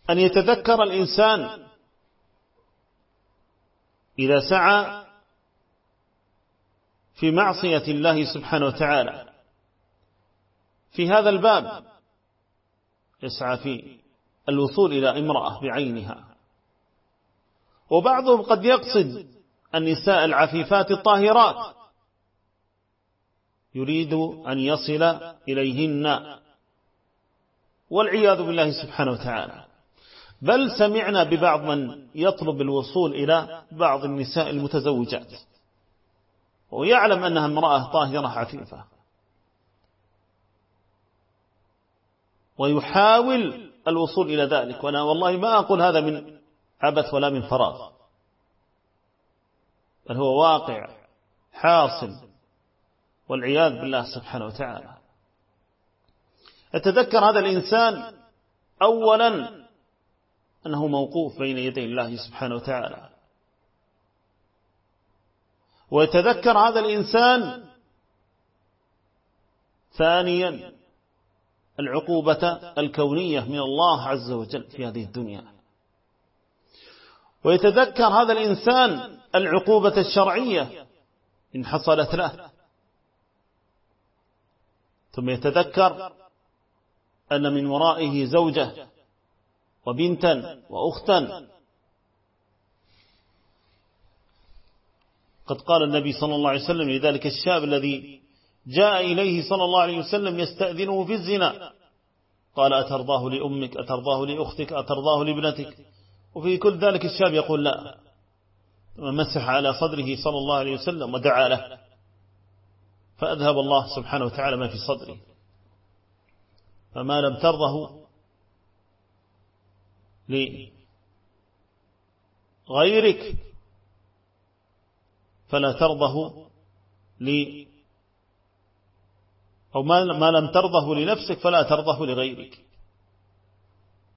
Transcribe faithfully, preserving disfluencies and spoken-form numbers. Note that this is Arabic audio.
أن يتذكر الإنسان إذا سعى في معصية الله سبحانه وتعالى في هذا الباب، يسعى في الوصول إلى امرأة بعينها، وبعضهم قد يقصد النساء العفيفات الطاهرات، يريد أن يصل إليهن والعياذ بالله سبحانه وتعالى. بل سمعنا ببعض من يطلب الوصول إلى بعض النساء المتزوجات ويعلم أنها امرأة طاهرة عفيفة، ويحاول الوصول إلى ذلك. وأنا والله ما أقول هذا من عبث ولا من فراغ، بل هو واقع حاصل والعياذ بالله سبحانه وتعالى. يتذكر هذا الإنسان أولا أنه موقوف بين يدي الله سبحانه وتعالى، ويتذكر هذا الإنسان ثانيا العقوبة الكونية من الله عز وجل في هذه الدنيا، ويتذكر هذا الإنسان العقوبة الشرعية إن حصلت له، ثم يتذكر أن من ورائه زوجة وبنتا وأختا. قد قال النبي صلى الله عليه وسلم لذلك الشاب الذي جاء إليه صلى الله عليه وسلم يستأذنه في الزنا، قال أترضاه لأمك، أترضاه لأختك، أترضاه لابنتك؟ وفي كل ذلك الشاب يقول لا، مسح على صدره صلى الله عليه وسلم ودعا له، فأذهب الله سبحانه وتعالى ما في صدره. فما لم ترضه لغيرك فلا ترضه ل أو ما لم ترضه لنفسك فلا ترضه لغيرك.